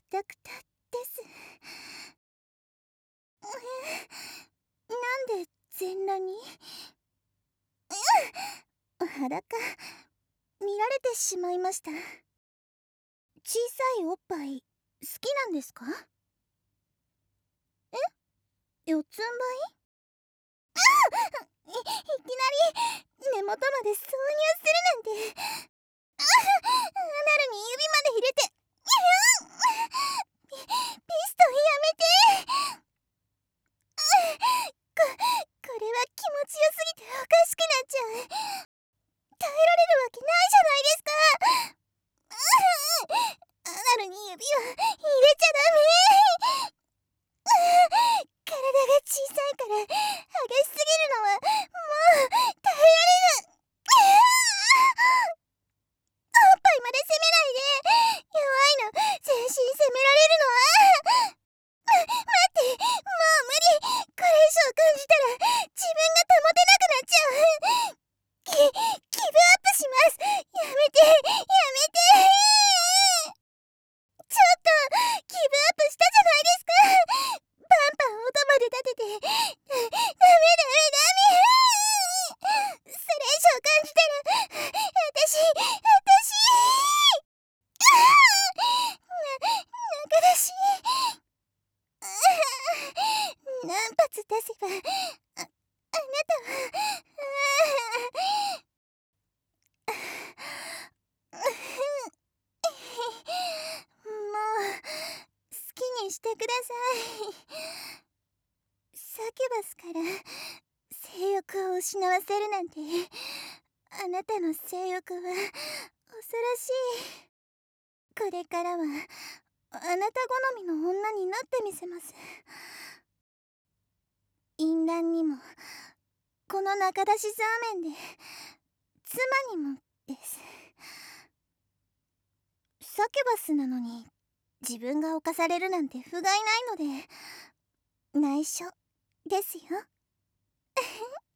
たくたです。なんで全裸に？裸見られてしまいました。小さいおっぱい好きなんですか？四つん這い？いきなり根元まで挿入するなんて。アナルに指まで入れて。ピストンやめて。これは気持ちよすぎておかしくなっちゃう。耐えられるわけないじゃないですか。アナルに指は入れちゃダメ。体が小さいから激しすぎるのはもう耐えられる。おっぱいまで責めないで。弱いの全身責められるのは。待って、もう無理。これ以上感じたら自分が保てなくなっちゃう。ギブアップします。やめて、やめて。ちょっとギブアップしたじゃないですか。パンパン音まで立てて。ダメダメダメ。それ以上感じたら私中出し。何発出せばあなたはもう好きにしてください。サキュバスから性欲を失わせるなんて、あなたの性欲は恐ろしい。これからはあなた好みの女になってみせます。淫乱にもこの中出しザーメンで妻にもです。サキュバスなのに自分が侵されるなんて不甲斐ないので内緒ですよ。